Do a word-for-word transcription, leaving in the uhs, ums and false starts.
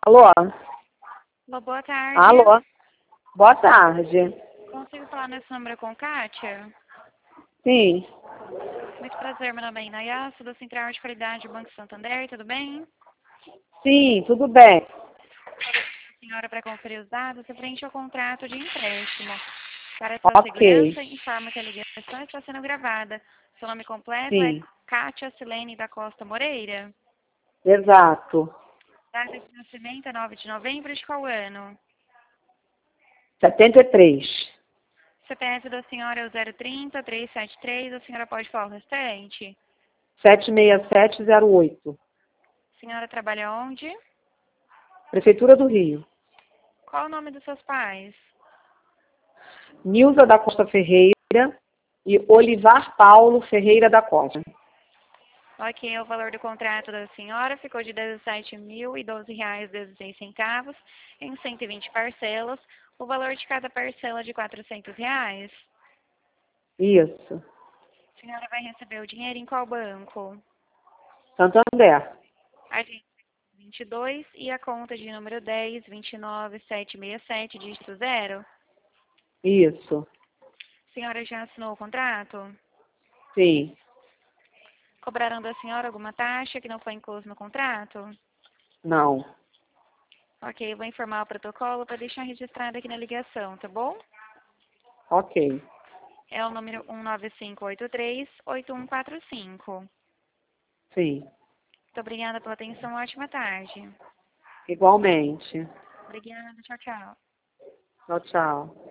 Alô? Alô, boa tarde. Alô? Boa tarde. Consigo falar nesse número com Kátia? Sim. Muito prazer, meu nome é Inayá, sou da Central de Qualidade do Banco Santander, tudo bem? Sim, tudo bem. Senhora, para conferir os dados, referente ao contrato de empréstimo. Para sua Ok. segurança, informa que a ligação está sendo gravada. Seu nome completo é Sim, Kátia Silene da Costa Moreira. exato. Data de nascimento é nove de novembro de qual ano? setenta e três. C P F da senhora é o zero trinta, trezentos e setenta e três, a senhora pode falar o restante? sete seis sete zero oito. A senhora trabalha onde? Prefeitura do Rio. Qual o nome dos seus pais? Nilza da Costa Ferreira e Olivar Paulo Ferreira da Costa. Ok, o valor do contrato da senhora ficou de dezessete mil e doze reais e dezesseis centavos em cento e vinte parcelas. O valor de cada parcela é de quatrocentos reais. Isso. A senhora vai receber o dinheiro em qual banco? Santander. Agência vinte e dois e a conta de número dez, vinte e nove, setecentos e sessenta e sete, dígito zero. Isso. A senhora já assinou o contrato? Sim. Cobraram da senhora alguma taxa que não foi incluso no contrato? Não. Ok, eu vou informar o protocolo para deixar registrado aqui na ligação, tá bom? Ok. É o número um nove cinco oito três, oito um quatro cinco. Sim. Muito obrigada pela atenção. Ótima tarde. Igualmente. Obrigada. Tchau, tchau. Tchau, tchau.